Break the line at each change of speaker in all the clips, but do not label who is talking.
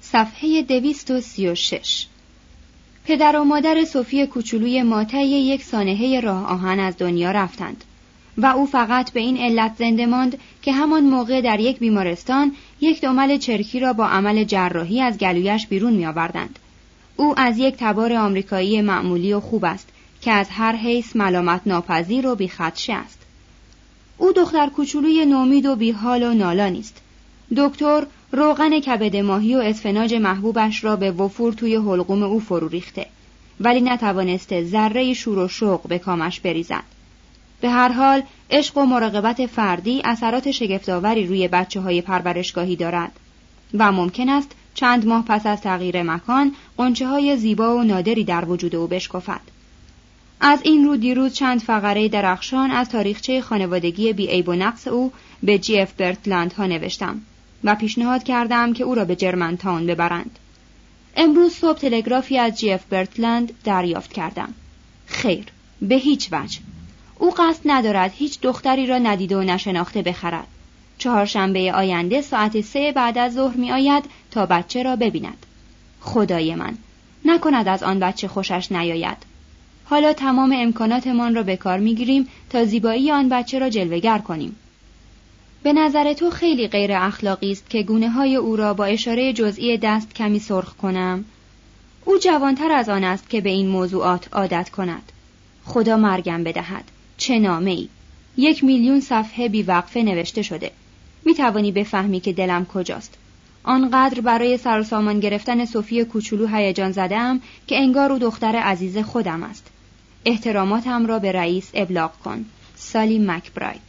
صفحه 236. پدر و مادر صوفی کوچولوی ما طی یک سانحه راه آهن از دنیا رفتند و او فقط به این علت زنده ماند که همان موقع در یک بیمارستان یک دمل چرکی را با عمل جراحی از گلویش بیرون می آوردند. او از یک تبار آمریکایی معمولی و خوب است که از هر حیث ملامت ناپذیر و بی‌خدشه است. او دختر کوچولوی نومید و بی‌حال و نالانی است. دکتر روغن کبد ماهی و اسفناج محبوبش را به وفور توی حلقوم او فرو ریخته، ولی نتوانسته ذره شور و شوق به کامش بریزد. به هر حال عشق و مراقبت فردی اثرات شگفت‌آوری روی بچه‌های پرورشگاهی دارد و ممکن است چند ماه پس از تغییر مکان غنچه‌های زیبا و نادری در وجود او بشکفد. از این رو دیروز چند فقره درخشان از تاریخچه خانوادگی بی‌عیب و نقص او به جی.اف. برتلند ها نوشتم و پیشنهاد کردم که او را به جرمنتاون ببرند. امروز صبح تلگرافی از جی.اف. برتلند دریافت کردم. خیر، به هیچ وجه. او قصد ندارد هیچ دختری را ندیده و نشناخته بخرد. چهارشنبه آینده ساعت 3 بعد از ظهر می آید تا بچه را ببیند. خدای من، نکند از آن بچه خوشش نیاید. حالا تمام امکاناتمان را به کار می گیریم تا زیبایی آن بچه را جلوه‌گر کنیم. به نظر تو خیلی غیر اخلاقی است که گونه های او را با اشاره جزئی دست کمی سرخ کنم. او جوانتر از آن است که به این موضوعات عادت کند. خدا مرگم بدهد. چه نامه‌ای! 1,000,000 صفحه بی‌وقفه نوشته شده. می توانی بفهمی که دلم کجاست. آنقدر برای سر و سامان گرفتن صوفی کوچولو هیجان زدم که انگار او دختر عزیز خودم است. احتراماتم را به رئیس ابلاغ کن. سالی مکبراید.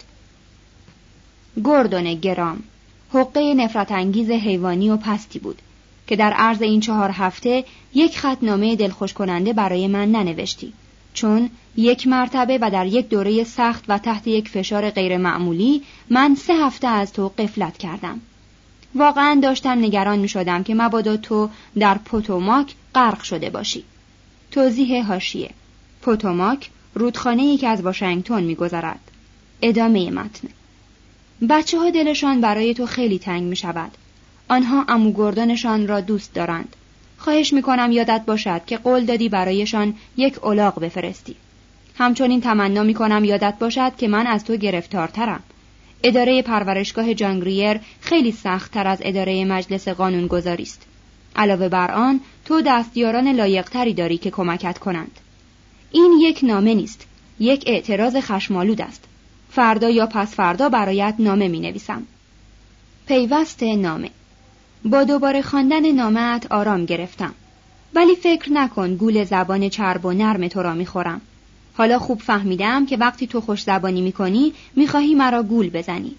گوردون گرام، حقه نفرت انگیز حیوانی و پستی بود که در عرض این 4 هفته یک خط نامه دلخوش کننده برای من ننوشتی، چون 1 مرتبه و در یک دوره سخت و تحت یک فشار غیر معمولی من 3 هفته از تو غفلت کردم. واقعا داشتم نگران می شدم که مبادا تو در پوتوماک غرق شده باشی. توضیح حاشیه: پوتوماک رودخانه‌ای که از واشنگتن می گذرد. ادامه متن. بچه ها دلشان برای تو خیلی تنگ می شود. آنها عمو گردنشان را دوست دارند. خواهش می کنم یادت باشد که قول دادی برایشان یک الاغ بفرستی. همچنین تمنا می کنم یادت باشد که من از تو گرفتارترم. اداره پرورشگاه جانگریر خیلی سخت‌تر از اداره مجلس قانونگذاری است. علاوه بر آن تو دستیاران لایق‌تری داری که کمکت کنند. این یک نامه نیست، یک اعتراض خشمالود است. فردا یا پس فردا برایت نامه می نویسم. پیوست نامه. با دوباره خواندن نامه‌ات آرام گرفتم. ولی فکر نکن گول زبان چرب و نرم تو را می خورم. حالا خوب فهمیدم که وقتی تو خوش زبانی می کنی می خواهی مرا گول بزنی.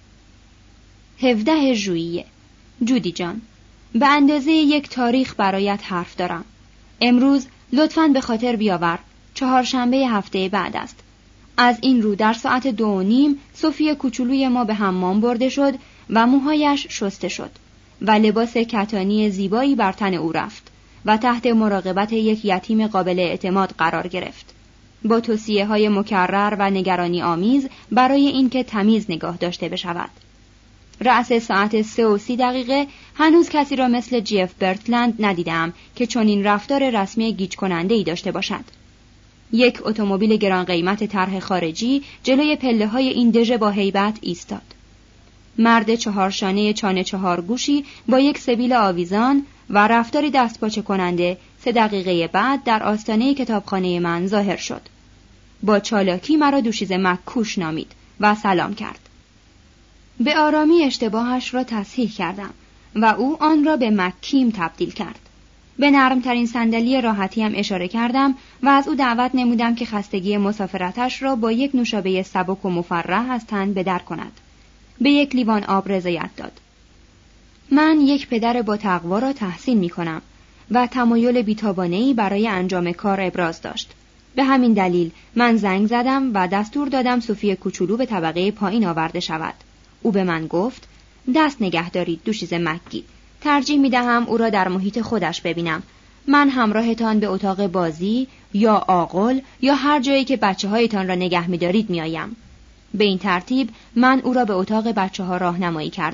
17 ژوئیه. جودی جان، به اندازه یک تاریخ برایت حرف دارم. امروز لطفاً به خاطر بیاور 4 شنبه هفته بعد است. از این رو در ساعت 2:30 صوفی کوچولوی ما به حمام برده شد و موهایش شسته شد و لباس کتانی زیبایی بر تن او رفت و تحت مراقبت یک یتیم قابل اعتماد قرار گرفت، با توصیه‌های مکرر و نگرانی آمیز برای اینکه تمیز نگاه داشته بشود. رأس ساعت 3:30 هنوز کسی را مثل جی.اف. برتلند ندیدم که چنین رفتار رسمی گیج کننده‌ای داشته باشد. یک اتومبیل گران قیمت طرح خارجی جلوی پله‌های این دژ با هیبت ایستاد. مرد 4 شانه چانه 4 گوشی با یک سبیل آویزان و رفتاری دستپاچه کننده 3 دقیقه بعد در آستانه کتابخانه من ظاهر شد. با چالاکی مرا دوشیزه مکوش نامید و سلام کرد. به آرامی اشتباهش را تصحیح کردم و او آن را به مکیم تبدیل کرد. به نرمترین صندلی راحتی هم اشاره کردم و از او دعوت نمودم که خستگی مسافرتش را با یک نوشابه سبک و مفرح از تن بدر کند. به 1 لیوان آب رضایت داد. من یک پدر با تقوا را تحسین می کنم و تمایل بی‌تابانه‌ای برای انجام کار ابراز داشت. به همین دلیل من زنگ زدم و دستور دادم صوفی کوچولو به طبقه پایین آورده شود. او به من گفت: دست نگه دارید دوشیزه مکی. ترجیح می دهم او را در محیط خودش ببینم. من همراهتان به اتاق بازی یا آغل یا هر جایی که بچه‌هایتان را نگه می دارید می آیم. به این ترتیب من او را به اتاق بچه‌ها راهنمایی کردم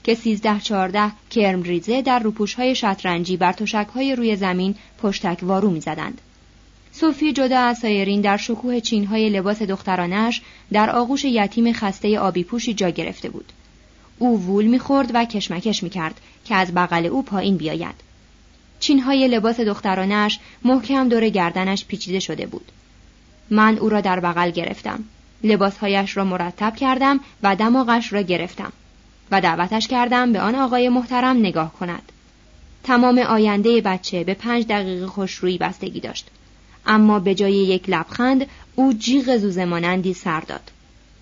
که 13-14 کرم ریزه در روپوش‌های شطرنجی بر تشک‌های روی زمین پشتک وارو می‌زدند. صوفی جدا از سایرین در شکوه چین‌های لباس دخترانش در آغوش یتیم خسته آبی پوشی جا گرفته بود. او وول می‌خورد و کشمکش می‌کرد که از بغل او پایین بیاید. چین‌های لباس دخترانش محکم دور گردنش پیچیده شده بود. من او را در بغل گرفتم. لباسهایش را مرتب کردم و دماغش را گرفتم و دعوتش کردم به آن آقای محترم نگاه کند. تمام آینده بچه به 5 دقیقه خوشرویی بستگی داشت، اما به جای یک لبخند او جیغ زوزه مانندی سر داد.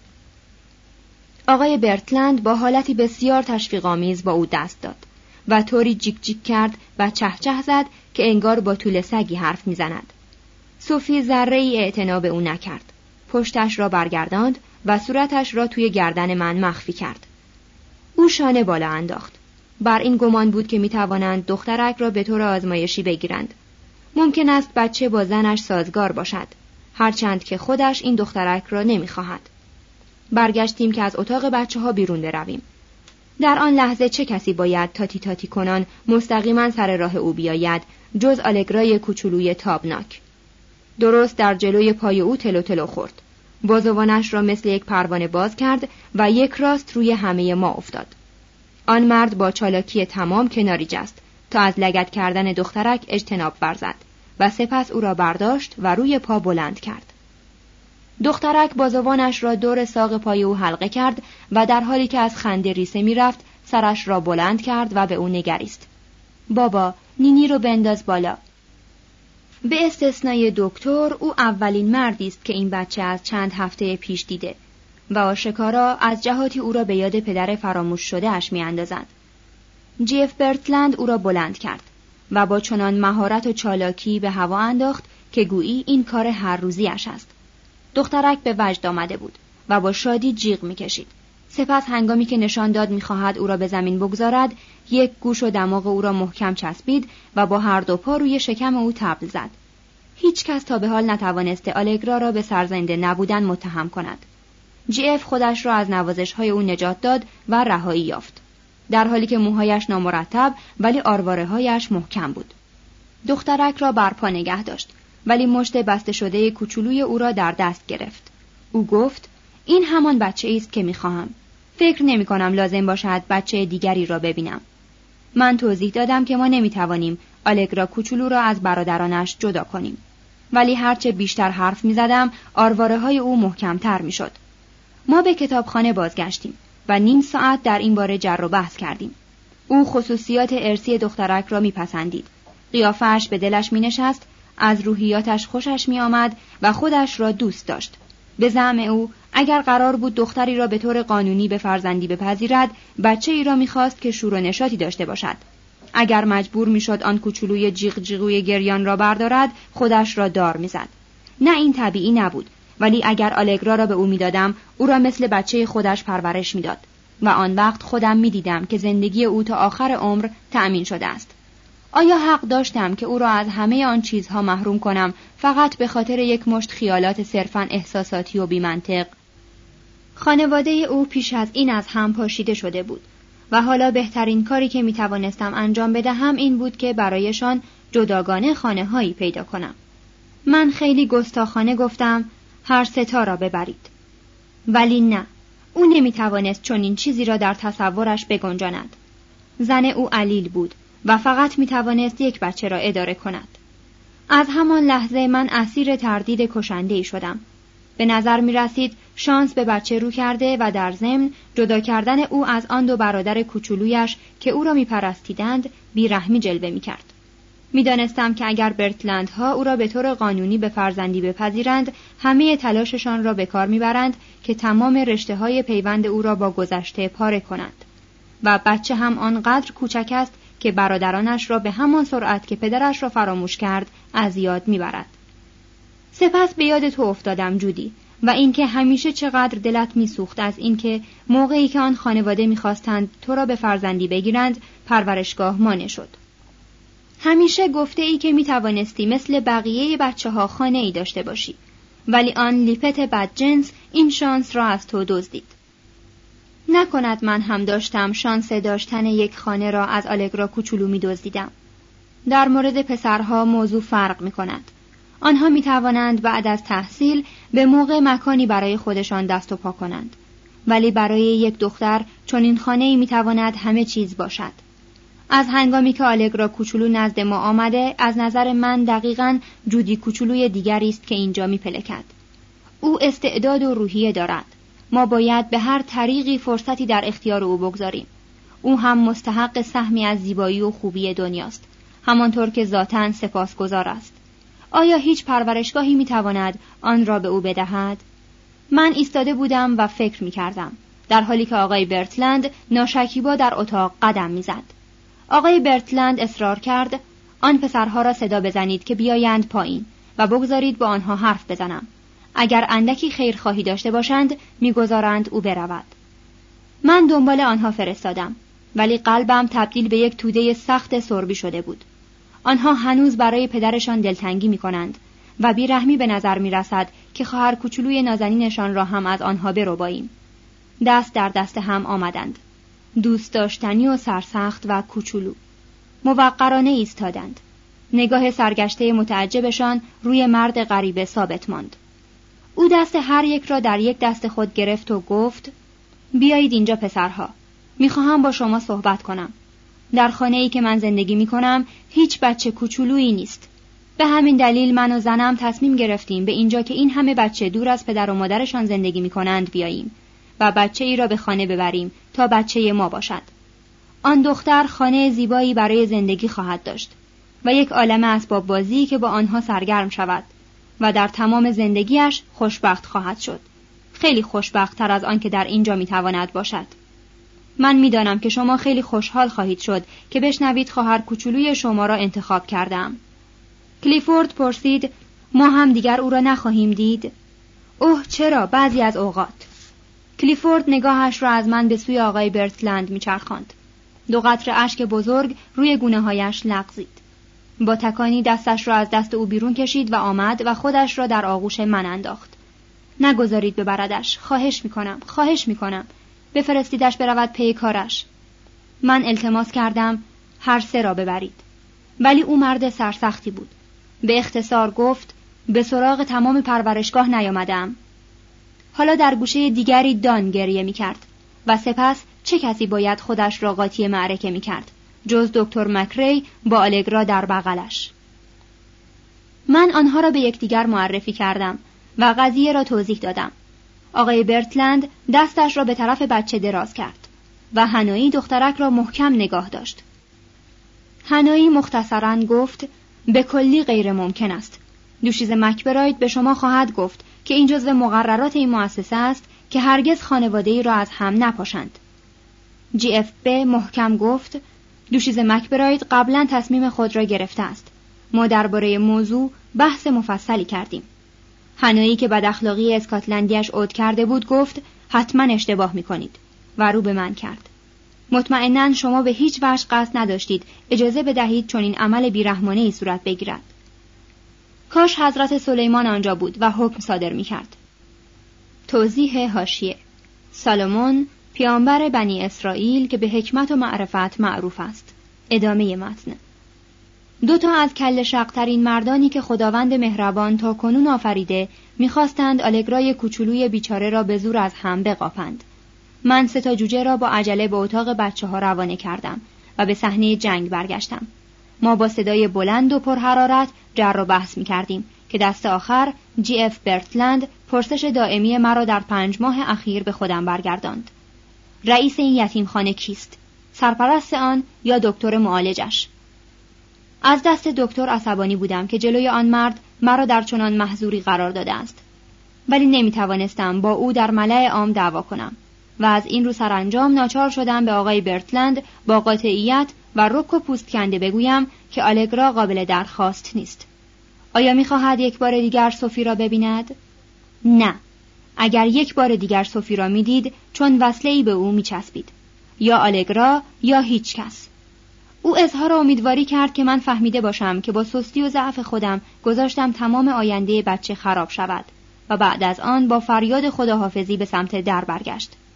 آقای برتلند با حالتی بسیار تشویق‌آمیز با او دست داد و طوری جیک جیک کرد و چهچه زد که انگار با توله سگی حرف می‌زند. صوفی ذره‌ای اعتنا به او نکرد. پشتش را برگرداند و صورتش را توی گردن من مخفی کرد. او شانه بالا انداخت. بر این گمان بود که می‌توانند دخترک را به طور آزمایشی بگیرند. ممکن است بچه با زنش سازگار باشد، هرچند که خودش این دخترک را نمی‌خواهد. برگشتیم که از اتاق بچه‌ها بیرون برویم. در آن لحظه چه کسی باید تاتی تاتی کنان مستقیما سر راه او بیاید جز آلگرای کوچولوی تابناک. درست در جلوی پای او تلو تلو خورد. بازوانش را مثل یک پروانه باز کرد و یک راست روی همه ما افتاد. آن مرد با چالاکی تمام کناری جست تا از لگد کردن دخترک اجتناب ورزد و سپس او را برداشت و روی پا بلند کرد. دخترک بازوانش را دور ساق پای او حلقه کرد و در حالی که از خنده ریسه می رفت سرش را بلند کرد و به او نگریست. بابا، نینی رو بنداز بالا. به استثنای دکتر، او اولین مردی است که این بچه از چند هفته پیش دیده و آشکارا از جهاتی او را به یاد پدر فراموش شده اش می اندازند. جیف برتلند او را بلند کرد و با چنان مهارت و چالاکی به هوا انداخت که گویی این کار هر روزیش است. دخترک به وجد آمده بود و با شادی جیغ می‌کشید. سپس هنگامی که نشان داد می‌خواهد او را به زمین بگذارد، یک گوش و دماغ او را محکم چسبید و با هر دو پا روی شکم او تبل زد. هیچ کس تا به حال نتوانسته آلگرا را به سرزنده نبودن متهم کند. جی اف خودش را از نوازش‌های او نجات داد و رهایی یافت، در حالی که موهایش نامرتب ولی آرواره‌هایش محکم بود. دخترک را برپا نگه داشت، ولی مشت بسته شده کوچولوی او را در دست گرفت. او گفت: این همان بچه‌ای است که می‌خواهم. فکر نمی‌کنم لازم باشد بچه دیگری را ببینم. من توضیح دادم که ما نمی‌توانیم آلگرا کوچولو را از برادرانش جدا کنیم. ولی هرچه بیشتر حرف می‌زدم، آرواره‌های او محکم‌تر می‌شد. ما به کتابخانه بازگشتیم و نیم ساعت در این باره جر و بحث کردیم. او خصوصیات ارثی دخترک را می‌پسندید. قیافه‌اش به دلش می‌نشست، از روحیاتش خوشش می‌آمد و خودش را دوست داشت. به زعم او اگر قرار بود دختری را به طور قانونی به فرزندی بپذیرد، بچه‌ای را می‌خواست که شور و نشاطی داشته باشد. اگر مجبور می‌شد آن کوچولوی جیغ جیغوی گریان را بردارد، خودش را دار می‌زد. نه، این طبیعی نبود، ولی اگر آلگرا را به او می‌دادم، او را مثل بچه خودش پرورش می‌داد و آن وقت خودم می‌دیدم که زندگی او تا آخر عمر تأمین شده است. آیا حق داشتم که او را از همه آن چیزها محروم کنم فقط به خاطر یک مشت خیالات صرفاً احساساتی و بی‌منطق؟ خانواده او پیش از این از هم پاشیده شده بود و حالا بهترین کاری که می‌توانستم انجام بدهم این بود که برایشان جداگانه خانه‌هایی پیدا کنم. من خیلی گستاخانه گفتم هر ستا را ببرید. ولی نه، او نمی‌توانست چنین چیزی را در تصورش بگنجاند. زن او علیل بود و فقط می‌توانست یک بچه را اداره کند. از همان لحظه من اسیر تردید کشنده‌ای شدم. به نظر می‌رسید شانس به بچه رو کرده و در ضمن جدا کردن او از آن دو برادر کوچولویش که او را می‌پرستیدند بی‌رحمی جلوه می‌کرد. می‌دانستم که اگر برتلندها او را به طور قانونی به فرزندی بپذیرند، همه تلاششان را به کار می‌برند که تمام رشته‌های پیوند او را با گذشته پاره کنند و بچه هم آنقدر کوچک است که برادرانش را به همان سرعت که پدرش را فراموش کرد از یاد می‌برد. سپس به یاد تو افتادم جودی، و اینکه همیشه چقدر دلت می‌سوخت از اینکه موقعی که آن خانواده می‌خواستند تو را به فرزندی بگیرند پرورشگاه مانع شد. همیشه گفته ای که می‌توانستی مثل بقیه بچه‌ها خانه‌ای داشته باشی، ولی آن لیپت بدجنس این شانس را از تو دزدید. نکند من هم داشتم شانس داشتن یک خانه را از آلگرا کوچولو می‌دزدیدم. در مورد پسرها موضوع فرق می‌کند. آنها می‌توانند بعد از تحصیل به موقع مکانی برای خودشان دست و پا کنند. ولی برای یک دختر چنین خانه‌ای می‌تواند همه چیز باشد. از هنگامی که آلگرا کوچولو نزد ما آمده، از نظر من دقیقاً جودی کوچولوی دیگری است که اینجا می‌پلکد. او استعداد و روحیه دارد. ما باید به هر طریقی فرصتی در اختیار او بگذاریم. او هم مستحق سهمی از زیبایی و خوبی دنیاست، همانطور که ذاتاً سپاسگزار است. آیا هیچ پرورشگاهی می‌تواند آن را به او بدهد؟ من ایستاده بودم و فکر می‌کردم، در حالی که آقای برتلند ناشکیبا در اتاق قدم می‌زد. آقای برتلند اصرار کرد آن پسرها را صدا بزنید که بیایند پایین و بگذارید با آنها حرف بزنم. اگر اندکی خیرخواهی داشته باشند می‌گذارند او برود. من دنبال آنها فرستادم، ولی قلبم تبدیل به یک توده سخت سربی شده بود. آنها هنوز برای پدرشان دلتنگی می‌کنند و بیرحمی به نظر می‌رسد که خواهر کوچولوی نازنینشان را هم از آنها برباییم. دست در دست هم آمدند، دوست داشتنی و سرسخت و کوچولو. موقرانه ایستادند. نگاه سرگشته متعجبشان روی مرد غریبه ثابت ماند. او دست هر یک را در یک دست خود گرفت و گفت: بیایید اینجا پسرها. میخواهم با شما صحبت کنم. در خانه‌ای که من زندگی میکنم هیچ بچه کوچولویی نیست. به همین دلیل من و زنم تصمیم گرفتیم به اینجا که این همه بچه دور از پدر و مادرشان زندگی میکنند بیاییم و بچه ای را به خانه ببریم تا بچه ما باشد. آن دختر خانه زیبایی برای زندگی خواهد داشت و یک عالمه اسباب بازی که با آنها سرگرم شود و در تمام زندگیش خوشبخت خواهد شد. خیلی خوشبخت‌تر از آن که در اینجا میتواند باشد. من میدانم که شما خیلی خوشحال خواهید شد که بشنوید خواهر کوچولوی شما را انتخاب کردم. کلیفورد پرسید: ما هم دیگر او را نخواهیم دید؟ اوه چرا، بعضی از اوقات. کلیفورد نگاهش را از من به سوی آقای برتلند میچرخاند. 2 قطره اشک بزرگ روی گونه‌هایش لغزید. با تکانی دستش را از دست او بیرون کشید و آمد و خودش را در آغوش من انداخت. نگذارید ببردش، خواهش میکنم. بفرستیدش برود پی کارش. من التماس کردم هر 3 را ببرید. ولی او مرد سرسختی بود. به اختصار گفت: به سراغ تمام پرورشگاه نیامدم. حالا در گوشه دیگری دان گریه میکرد و سپس چه کسی باید خودش را قاطی معرکه میکرد جز دکتر مکری با آلگرا در بغلش. من آنها را به یکدیگر معرفی کردم و قضیه را توضیح دادم. آقای برتلند دستش را به طرف بچه دراز کرد و هنایی دخترک را محکم نگاه داشت. هنایی مختصراً گفت: به کلی غیر ممکن است. دوشیزه مکبراید به شما خواهد گفت که این جزو مقررات این مؤسسه است که هرگز خانواده‌ای را از هم نپاشند. جی اف بی محکم گفت: دوشیزه مکبراید قبلا تصمیم خود را گرفته است. ما درباره موضوع بحث مفصلی کردیم. هنایی که بد اخلاقی اسکاتلندیش عود کرده بود گفت: حتما اشتباه می‌کنید و رو به من کرد. مطمئناً شما به هیچ وجه قصد نداشتید اجازه بدهید چون این عمل بیرحمانه‌ای صورت بگیرد. کاش حضرت سلیمان آنجا بود و حکم صادر می‌کرد. توضیح حاشیه: سالمون پیامبر بنی اسرائیل که به حکمت و معرفت معروف است. ادامه متن. 2 از کله شق‌ترین مردانی که خداوند مهربان تا کنون آفریده می‌خواستند آلگرای کوچولوی بیچاره را به زور از هم بقاپند. من 3 جوجه را با عجله به اتاق بچه‌ها روانه کردم و به صحنه جنگ برگشتم. ما با صدای بلند و پرحرارت جر و بحث می‌کردیم که دست آخر جی اف برتلند پرسش دائمی مرا در 5 ماه اخیر به خودم برگرداند. رئیس این یتیمخانه کیست؟ سرپرست آن یا دکتر معالجش؟ از دست دکتر عصبانی بودم که جلوی آن مرد مرا در چنان محظوری قرار داده است. ولی نمیتوانستم با او در ملأ عام دعوا کنم و از این رو سرانجام ناچار شدم به آقای برتلند با قاطعیت و رک و پوست کنده بگویم که آلگرا قابل درخواست نیست. آیا می‌خواهد یک بار دیگر صوفی را ببیند؟ نه. اگر یک بار دیگر صوفی را می‌دید چون وصله‌ای به او می‌چسبید. یا آلگرا یا هیچ کس. او اظهار امیدواری کرد که من فهمیده باشم که با سستی و ضعف خودم گذاشتم تمام آینده بچه خراب شود و بعد از آن با فریاد خداحافظی به سمت در برگشت.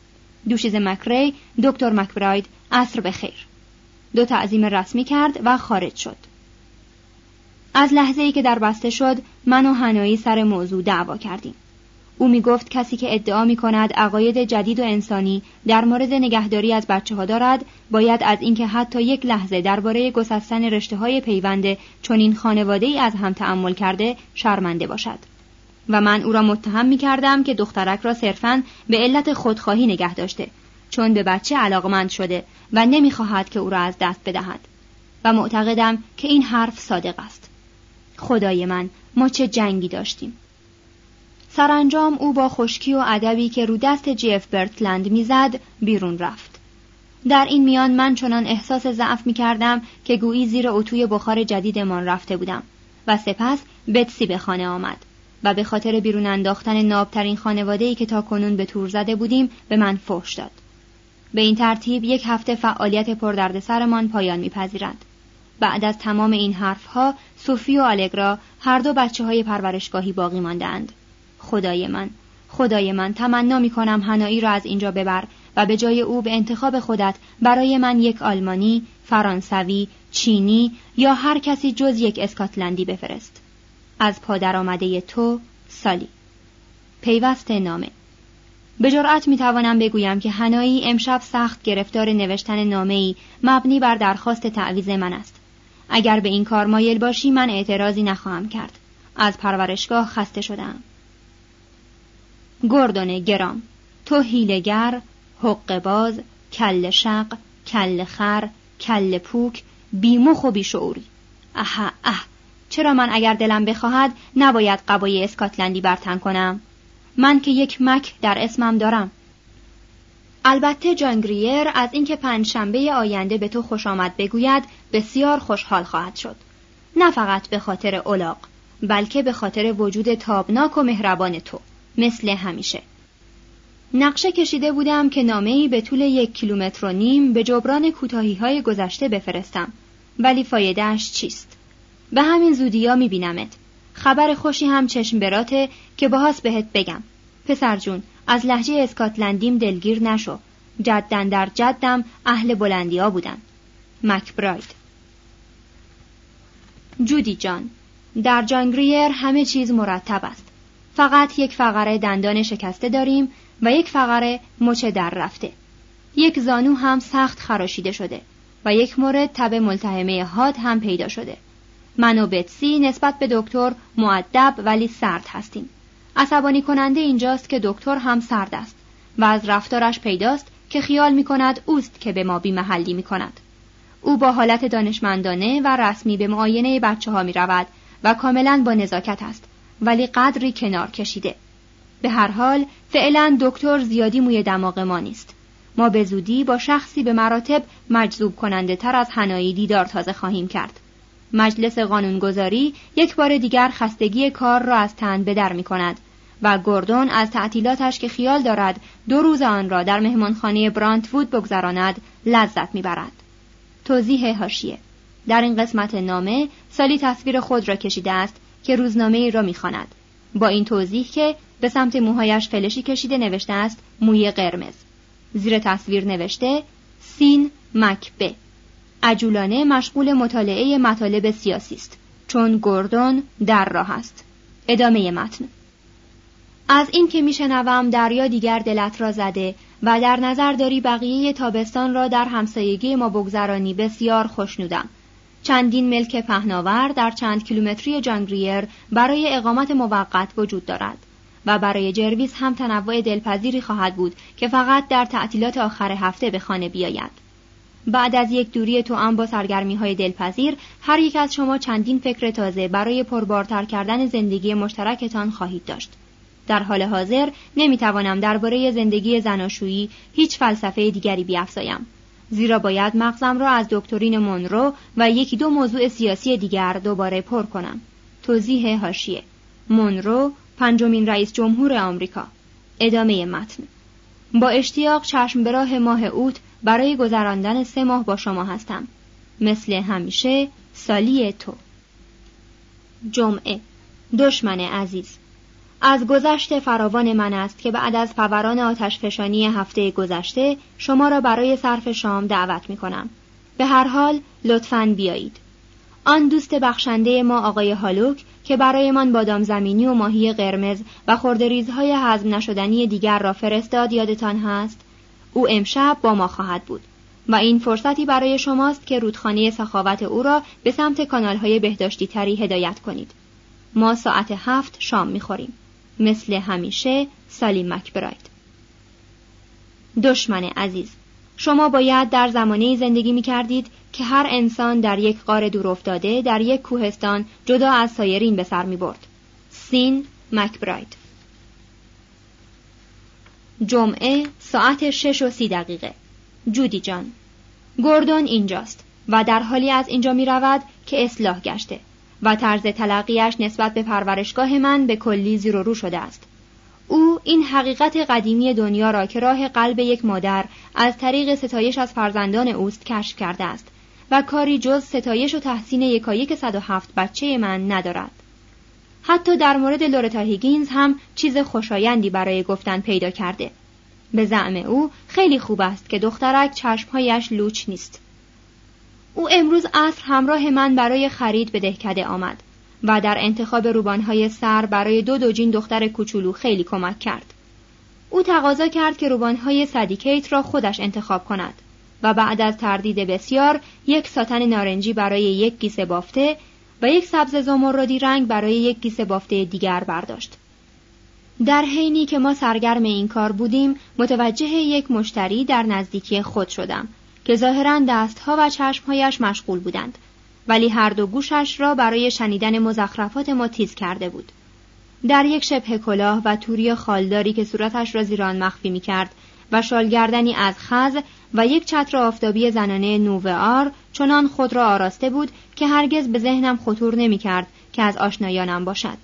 دوشیزه مکری، دکتر مکبراید، عصر بخیر. 2 تعظیم رسمی کرد و خارج شد. از لحظه‌ای که در بسته شد، من و هنایی سر موضوع دعوا کردیم. او می گفت کسی که ادعا می کند عقاید جدید و انسانی در مورد نگهداری از بچه‌ها دارد، باید از اینکه حتی یک لحظه درباره گسستن رشته‌های پیوند چنین خانواده‌ای از هم تأمل کرده شرمنده باشد. و من او را متهم می کردم که دخترک را صرفاً به علت خودخواهی نگه داشته، چون به بچه علاقمند شده و نمی خواهد که او را از دست بدهد. و معتقدم که این حرف صادق است. خدای من، ما چه جنگی داشتیم. سرانجام او با خشکی و ادبی که رو دست جیف برتلند میزد بیرون رفت. در این میان من چنان احساس ضعف میکردم که گویی زیر اتوی بخار جدیدمان رفته بودم و سپس بتسی به خانه آمد و به خاطر بیرون انداختن نابترین خانواده‌ای که تاکنون به تور زده بودیم به من فحش داد. به این ترتیب 1 هفته فعالیت پردردسرمان پایان میپذیرد. بعد از تمام این حرفها، سوفی و آلگرا هر 2 بچه‌های پرورشگاهی باقی ماندند. خدای من تمنا می‌کنم هنایی را از اینجا ببر و به جای او به انتخاب خودت برای من 1 آلمانی، فرانسوی، چینی یا هر کسی جز 1 اسکاتلندی بفرست. از پادر آمده تو، سالی. پیوست نامه. به جرأت می‌توانم بگویم که هنایی امشب سخت گرفتار نوشتن نامه‌ای مبنی بر درخواست تعویض من است. اگر به این کار مایل باشی من اعتراضی نخواهم کرد. از پرورشگاه خسته شدم. گوردون گرام، تو حیله‌گر، حقه‌باز، کله شق، کله خر، کله پوک، بیمخ و بیشعوری. چرا من اگر دلم بخواهد نباید قبای اسکاتلندی بر تن کنم؟ من که 1 مک در اسمم دارم. البته جان گریر از اینکه 5 شنبه آینده به تو خوش آمد بگوید بسیار خوشحال خواهد شد. نه فقط به خاطر الاغ، بلکه به خاطر وجود تابناک و مهربان تو، مثل همیشه. نقشه کشیده بودم که نامه‌ای به طول 1.5 کیلومتر به جبران کوتاهی‌های گذشته بفرستم، ولی فایده‌اش چیست؟ به همین زودیا می‌بینمت. خبر خوشی هم چشم براته که باهاس بهت بگم. پسر جون، از لهجه اسکاتلندیم دلگیر نشو. جدن در جدم اهل بلندیا بودن. مکبراید. جودی جان، در جان گریر همه چیز مرتب است. فقط 1 فقره دندان شکسته داریم و 1 فقره مچ در رفته. 1 زانو هم سخت خراشیده شده و 1 مورد تب ملتهمه حاد هم پیدا شده. من و بتسی نسبت به دکتر مؤدب ولی سرد هستیم. عصبانی کننده اینجاست که دکتر هم سرد است و از رفتارش پیداست که خیال می کند اوست که به ما بی محلی می کند. او با حالت دانشمندانه و رسمی به معاینه بچه‌ها می رود و کاملا با نزاکت است، ولی قدری کنار کشیده. به هر حال فعلا دکتر زیادی موی دماغ ما نیست. ما به زودی با شخصی به مراتب مجذوب کننده تر از هنایی دیدار تازه خواهیم کرد. مجلس قانونگذاری 1 بار دیگر خستگی کار را از تن به در می کند و گوردون از تعطیلاتش که خیال دارد 2 روز آن را در مهمانخانه برانتوود بگذراند لذت می برد. توضیح حاشیه: در این قسمت نامه سالی تصویر خود را کشیده است که روزنامه‌ای را می‌خواند. با این توضیح که به سمت موهایش فلشی کشیده نوشته است موی قرمز. زیر تصویر نوشته سین مکبه. عجولانه مشغول مطالعه مطالب سیاسی است، چون گوردون در راه است. ادامه متن. از این که میشنوم دریا دیگر دلت را زده و در نظر داری بقیه تابستان را در همسایگی ما بگذرانی بسیار خوشنودم. چندین ملک پهناور در چند کیلومتری جان گریر برای اقامت موقت وجود دارد و برای جرویس هم تنوع دلپذیری خواهد بود که فقط در تعطیلات آخر هفته به خانه بیاید. بعد از 1 دوری توأم با سرگرمی‌های دلپذیر، هر یک از شما چندین فکر تازه برای پربارتر کردن زندگی مشترکتان خواهید داشت. در حال حاضر نمیتوانم درباره زندگی زناشویی هیچ فلسفه دیگری بیفزایم، زیرا باید مغزم را از دکترین مونرو و 1-2 موضوع سیاسی دیگر دوباره پر کنم. توضیح حاشیه: مونرو 5مین رئیس جمهور آمریکا. ادامه متن. با اشتیاق چشم به راه ماه اوت برای گذراندن 3 ماه با شما هستم. مثل همیشه، سالی تو. جمعه. دشمن عزیز، از گذشت فراوان من است که بعد از فوران آتشفشانی هفته گذشته شما را برای صرف شام دعوت می کنم. به هر حال لطفاً بیایید. آن دوست بخشنده ما آقای هالوک که برایمان بادام زمینی و ماهی قرمز و خرده‌ریزهای هضم نشدنی دیگر را فرستاد یادتان هست؟ او امشب با ما خواهد بود و این فرصتی برای شماست که رودخانه سخاوت او را به سمت کانال‌های بهداشتی تری هدایت کنید. ما ساعت 7 شام می‌خوریم. مثل همیشه سالی مکبراید. دشمن عزیز، شما باید در زمانه‌ای زندگی می‌کردید که هر انسان در یک غار دور افتاده در یک کوهستان جدا از سایرین به سر می‌برد. سین مکبراید. جمعه ساعت 6:30. جودی جان، گوردون اینجاست و در حالی از اینجا می‌رود که اصلاح گشته و طرز تلقیش نسبت به پرورشگاه من به کلی زیر و رو شده است. او این حقیقت قدیمی دنیا را که راه قلب یک مادر از طریق ستایش از فرزندان اوست کشف کرده است و کاری جز ستایش و تحسین یکایک 107 بچه من ندارد. حتی در مورد لورتا هیگینز هم چیز خوشایندی برای گفتن پیدا کرده. به زعم او خیلی خوب است که دخترک چشمهایش لوچ نیست. او امروز عصر همراه من برای خرید به دهکده آمد و در انتخاب روبانهای سر برای دو دوجین دختر کوچولو خیلی کمک کرد. او تقاضا کرد که روبانهای سدیکیت را خودش انتخاب کند و بعد از تردید بسیار یک ساتن نارنجی برای یک کیسه بافته و یک سبز زمردی رنگ برای یک کیسه بافته دیگر برداشت. در حینی که ما سرگرم این کار بودیم متوجه یک مشتری در نزدیکی خود شدم که ظاهراً دستها و چشمهایش مشغول بودند، ولی هر دو گوشش را برای شنیدن مزخرفات ما تیز کرده بود. در یک شبه کلاه و توری خالداری که صورتش را زیر آن مخفی می‌کرد و شالگردنی از خز و یک چتر آفتابی زنانه نووآر چنان خود را آراسته بود که هرگز به ذهنم خطور نمی‌کرد که از آشنایانم باشد.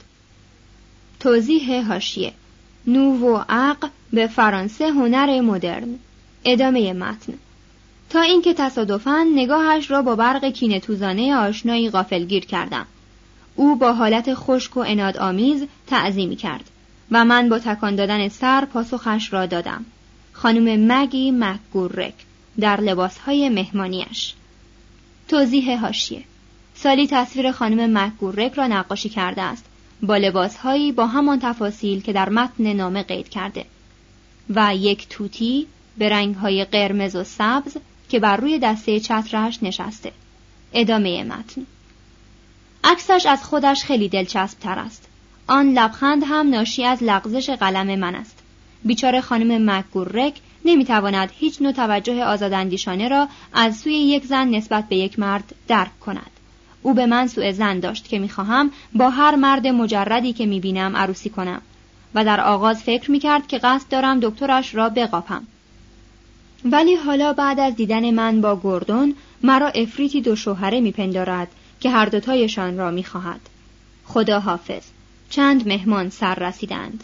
توضیح حاشیه: نووآر به فرانسه هنر مدرن. ادامه متن. تا اینکه تصادفاً نگاهش را با برق کینه‌توزانه آشنایی غافلگیر کردم. او با حالت خشک و عنادآمیز تعظیمی کرد و من با تکان دادن سر پاسخش را دادم. خانم مگی مکگورک در لباسهای مهمانیش. توضیح حاشیه: سالی تصویر خانم مکگورک را نقاشی کرده است با لباسهایی با همان تفاصیل که در متن نامه قید کرده و یک توتی به رنگ‌های قرمز و سبز که بر روی دسته چترش نشسته. ادامه متن. عکسش از خودش خیلی دلچسب تر است. آن لبخند هم ناشی از لغزش قلم من است. بیچاره خانم مکگورک نمیتواند هیچ نوع توجه آزاداندیشانه را از سوی یک زن نسبت به یک مرد درک کند. او به من سوء ظن داشت که میخواهم با هر مرد مجردی که میبینم عروسی کنم و در آغاز فکر میکرد که قصد دارم دکترش را بقاپم. ولی حالا بعد از دیدن من با گوردون مرا افریتی دو شوهره میپندارد که هر دوتایشان را میخواهد. خدا حافظ. چند مهمان سر رسیدند.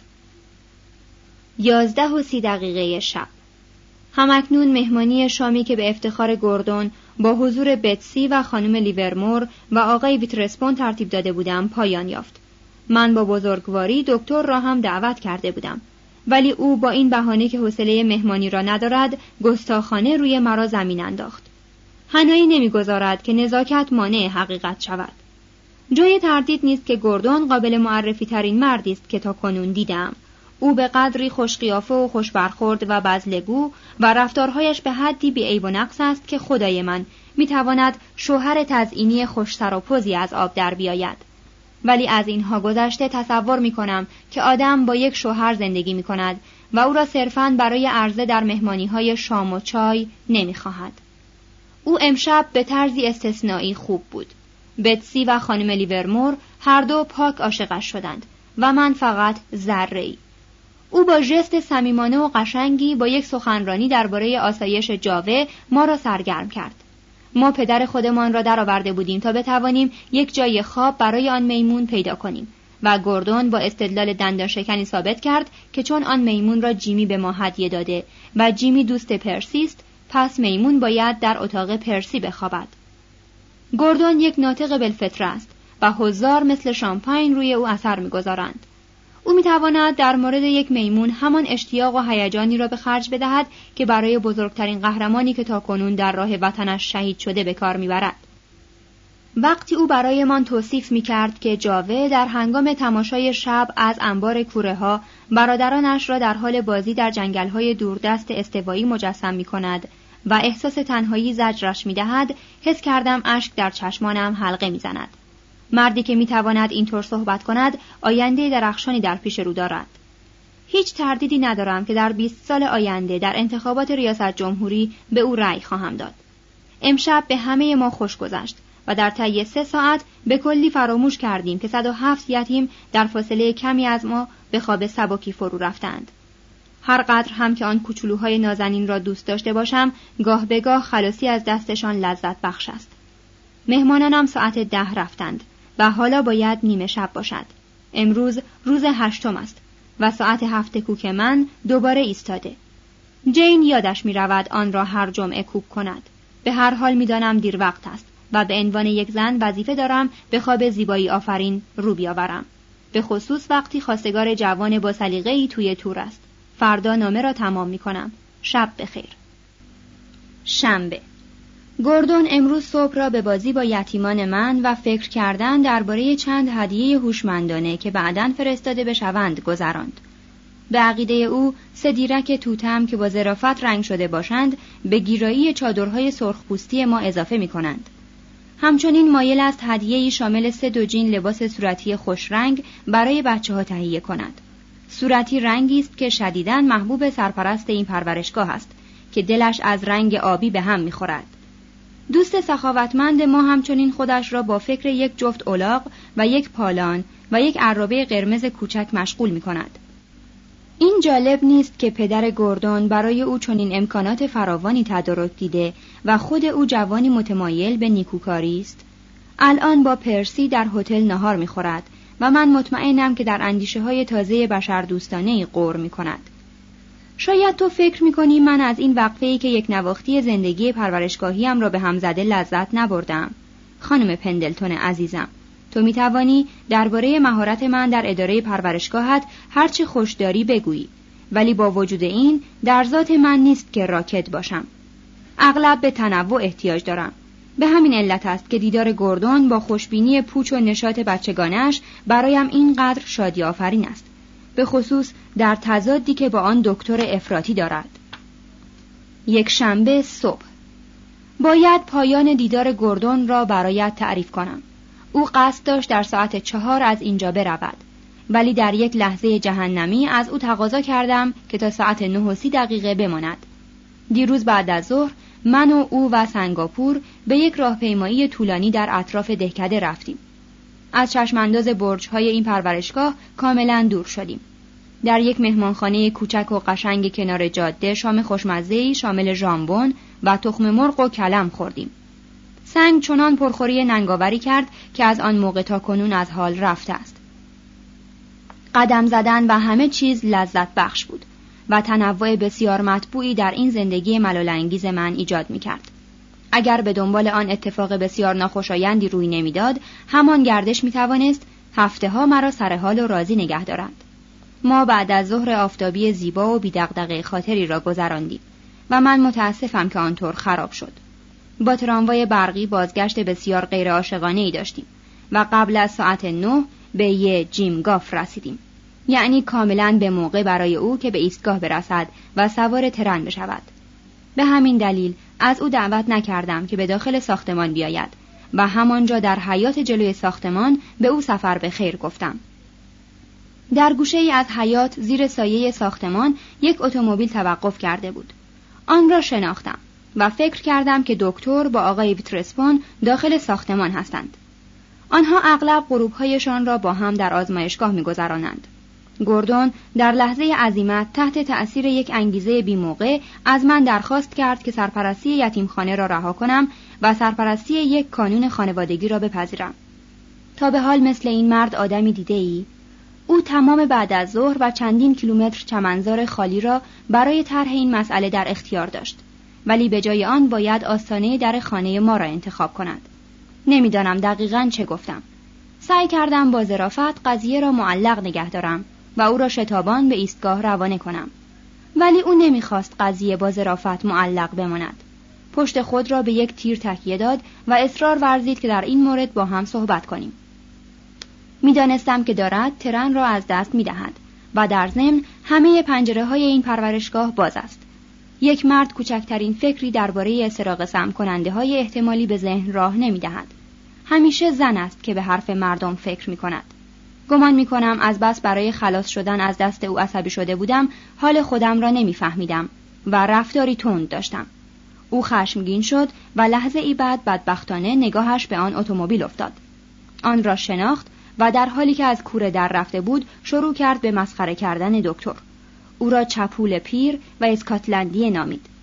11:30 شب. همکنون مهمانی شامی که به افتخار گوردون با حضور بتسی و خانم لیورمور و آقای ویترسپون ترتیب داده بودم پایان یافت. من با بزرگواری دکتر را هم دعوت کرده بودم، ولی او با این بهانه که حوصله مهمانی را ندارد گستاخانه روی مرا زمین انداخت. حنایی نمیگذارد که نزاکت مانع حقیقت شود. جای تردید نیست که گوردون قابل معرفی ترین مردی است که تا کنون دیدم. او به قدری خوشقیافه و خوش برخورد و بذل‌گو و رفتارهایش به حدی بی‌عیب و نقص است که خدای من میتواند شوهر تزئینی خوش سر و پوزی از آب در بیاید. ولی از اینها گذشته تصور میکنم که آدم با یک شوهر زندگی میکند و او را صرفاً برای عرضه در مهمانی‌های شام و چای نمیخواهد. او امشب به طرزی استثنایی خوب بود. بتسی و خانم لیورمور هر دو پاک عاشقش شدند و من فقط ذره‌ای. او با ژست صمیمانه و قشنگی با یک سخنرانی درباره آسایش جاوه ما را سرگرم کرد. ما پدر خودمان را درآورده بودیم تا بتوانیم یک جای خواب برای آن میمون پیدا کنیم و گوردون با استدلال دندانشکنی ثابت کرد که چون آن میمون را جیمی به ما هدیه داده و جیمی دوست پرسی است، پس میمون باید در اتاق پرسی بخوابد. گوردون یک ناطق بالفطره است و حضار مثل شامپاین روی او اثر می‌گذارند. او میتواند در مورد یک میمون همان اشتیاق و هیجانی را به خرج بدهد که برای بزرگترین قهرمانی که تاکنون در راه وطنش شهید شده به کار میبرد. وقتی او برایمان توصیف میکرد که جاوه در هنگام تماشای شب از انبار کوره‌ها برادرانش را در حال بازی در جنگل‌های دوردست استوایی مجسم میکند و احساس تنهایی زجرش میدهد، حس کردم اشک در چشمانم حلقه میزند. مردی که میتواند اینطور صحبت کند آینده درخشانی در پیش رو دارد. هیچ تردیدی ندارم که در 20 سال آینده در انتخابات ریاست جمهوری به او رأی خواهم داد. امشب به همه ما خوش گذشت و در طی 3 ساعت به کلی فراموش کردیم که 107 یتیم در فاصله کمی از ما به خواب سبکی فرو رفتند. هر قدر هم که آن کوچولوهای نازنین را دوست داشته باشم، گاه به گاه خلاصی از دستشان لذت بخش است. مهمانانم ساعت 10 رفتند و حالا باید نیمه شب باشد. امروز روز 8 است و ساعت 7 کوک من دوباره ایستاده. جین یادش می رود آن را هر جمعه کوک کند. به هر حال می دانم دیر وقت است و به عنوان یک زن وظیفه دارم به خواب زیبایی آفرین رو بیاورم. به خصوص وقتی خواستگار جوان با سلیقه‌ای توی تور است. فردا نامه را تمام می کنم. شب بخیر. شنبه. گوردون امروز صبح را به بازی با یتیمان من و فکر کردن درباره چند هدیه هوشمندانه که بعداً فرستاده بشوند گذراند. به عقیده او 3 دیرک توتم که با ظرافت رنگ شده باشند به گیرایی چادرهای سرخپوستی ما اضافه می کنند. همچنین مایل است هدیه‌ای شامل 3 دوجین لباس صورتی خوش رنگ برای بچه‌ها تهیه کند. صورتی رنگی است که شدیداً محبوب سرپرست این پرورشگاه است که دلش از رنگ آبی به هم می‌خورد. دوست سخاوتمند ما همچنین خودش را با فکر یک جفت الاغ و یک پالان و یک عرابه قرمز کوچک مشغول می‌کند. این جالب نیست که پدر گوردون برای او چنین امکانات فراوانی تدارک دیده و خود او جوانی متمایل به نیکوکاری است. الان با پرسی در هتل نهار می‌خورد و من مطمئنم که در اندیشه‌های تازه بشردوستانه‌ای غور می‌کند. شاید تو فکر می‌کنی من از این وقفه‌ای که یک نواختی زندگی پرورشگاهیم را به هم زده لذت نبردم. خانم پندلتون عزیزم، تو می‌توانی درباره مهارت من در اداره پرورشگاهت هر چه خوش داری بگویی، ولی با وجود این در ذات من نیست که راکت باشم. اغلب به تنوع احتیاج دارم. به همین علت است که دیدار گوردون با خوشبینی پوچ و نشاط بچگانش برایم اینقدر شادی آفرین است، به خصوص در تضادی که با آن دکتر افراطی دارد. یک شنبه صبح. باید پایان دیدار گوردون را برایت تعریف کنم. او قصد داشت در ساعت 4 از اینجا برود، ولی در یک لحظه جهنمی از او تقاضا کردم که تا ساعت 9:30 بماند. دیروز بعد از ظهر من و او و سنگاپور به یک راهپیمایی طولانی در اطراف دهکده رفتیم. از چشمانداز برج‌های این پرورشگاه کاملا دور شدیم. در یک مهمانخانه کوچک و قشنگ کنار جاده شام خوشمزه‌ای شامل ژامبون و تخم مرغ و کلم خوردیم. سنگ چنان پرخوری ننگاوری کرد که از آن موقع تا کنون از حال رفته است. قدم زدن و همه چیز لذت بخش بود و تنوع بسیار مطبوعی در این زندگی ملال‌انگیز من ایجاد می‌کرد. اگر به دنبال آن اتفاق بسیار ناخوشایندی روی نمیداد، همان گردش می‌توانست هفته‌ها مرا سر حال و راضی نگه دارد. ما بعد از ظهر آفتابی زیبا و بی‌دغدغه خاطری را گذراندیم و من متاسفم که آنطور خراب شد. با تراموای برقی بازگشت بسیار غیر عاشقانه‌ای داشتیم و قبل از ساعت 9 به یه جیمگاف رسیدیم. یعنی کاملاً به موقع برای او که به ایستگاه برسد و سوار ترن بشود. به همین دلیل از او دعوت نکردم که به داخل ساختمان بیاید و همانجا در حیاط جلوی ساختمان به او سفر به خیر گفتم. در گوشه‌ای از حیاط زیر سایه ساختمان یک اتومبیل توقف کرده بود. آن را شناختم و فکر کردم که دکتر با آقای ویترسپون داخل ساختمان هستند. آنها اغلب غروب‌هایشان را با هم در آزمایشگاه می‌گذرانند. گوردون در لحظه عزیمت تحت تأثیر یک انگیزه بی‌موقع از من درخواست کرد که سرپرستی یتیمخانه را رها کنم و سرپرستی یک کانون خانوادگی را بپذیرم. تا به حال مثل این مرد آدمی دیده‌ای؟ او تمام بعد از ظهر و چندین کیلومتر چمنزار خالی را برای طرح این مسئله در اختیار داشت، ولی به جای آن باید آستانه در خانه ما را انتخاب کند. نمیدانم دقیقاً چه گفتم. سعی کردم با ظرافت قضیه را معلق نگه دارم، و او را شتابان به ایستگاه روانه کنم. ولی او نمیخواست قضیه با ظرافت معلق بماند. پشت خود را به یک تیر تکیه داد و اصرار ورزید که در این مورد با هم صحبت کنیم. میدانستم که دارد ترن را از دست میدهد و در ضمن همه پنجره‌های این پرورشگاه باز است. یک مرد کوچکترین فکری درباره سراغ سم کننده‌های احتمالی به ذهن راه نمی‌دهد. همیشه زن است که به حرف مردم فکر می‌کند. گمان می‌کنم از بس برای خلاص شدن از دست او عصبی شده بودم، حال خودم را نمی‌فهمیدم و رفتاری تند داشتم. او خشمگین شد و لحظه ای بعد بدبختانه نگاهش به آن اتومبیل افتاد. آن را شناخت و در حالی که از کوره در رفته بود شروع کرد به مسخره کردن دکتر. او را چپول پیر و اسکاتلندی نامید.